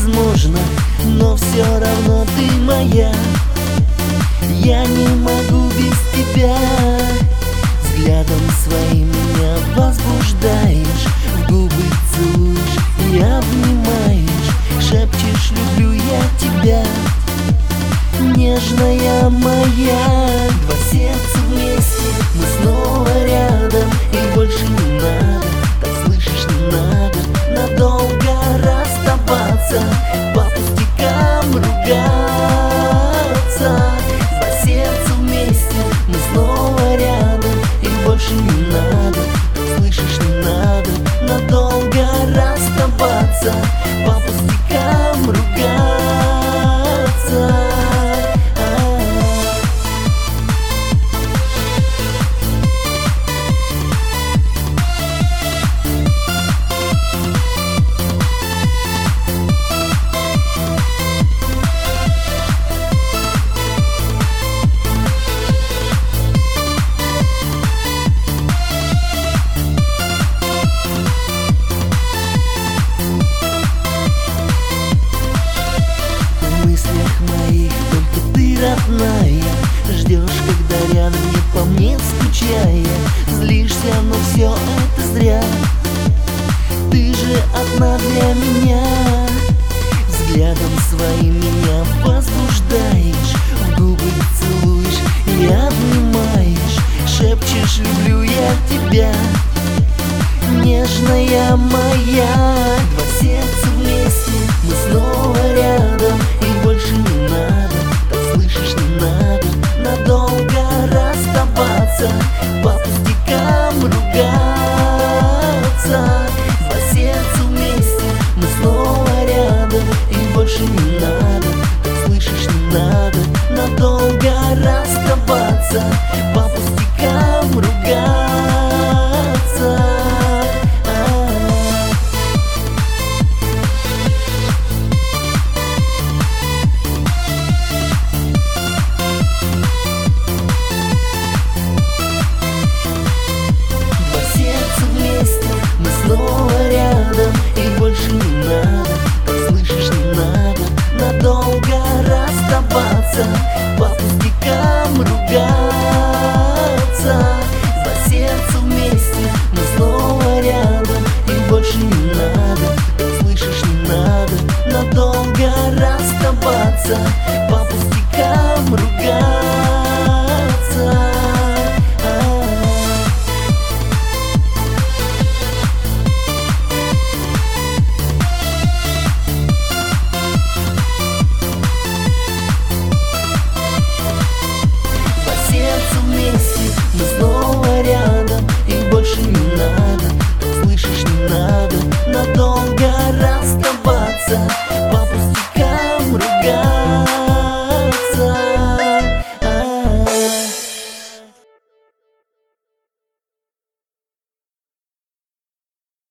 невозможно, но все равно ты моя. Я не могу без тебя. Взглядом своим меня возбуждаешь, в губы целуешь и обнимаешь, шепчешь: люблю я тебя, нежная моя. Два сердца вместе, мы снова рядом, и больше не надо, так слышишь, не надо надолго расставаться, по пустякам ругаться. Два сердца вместе, мы снова рядом, и больше не надо, так слышишь, не надо надолго расставаться, по пустякам ругаться. Родная, ждешь, когда рядом, не по мне скучая, злишься, но все это зря. Ты же одна для меня. Взглядом своим меня возбуждаешь, в губы целуешь и обнимаешь, шепчешь: люблю я тебя, нежная моя. Два сердца вместе, мы снова рядом, и больше не надо, слышишь, не надо надолго расставаться, по пустякам ругаться. Два сердца вместе, мы снова рядом, и больше не надо, так слышишь, не надо надолго расставаться, по пустякам ругаться. Снова рядом, и больше не надо, так слышишь, не надо надолго расставаться, по пустякам ругаться. Два сердца вместе, мы снова рядом, и больше не надо, так слышишь, не надо надолго расставаться, по пустякам ругаться. Мы снова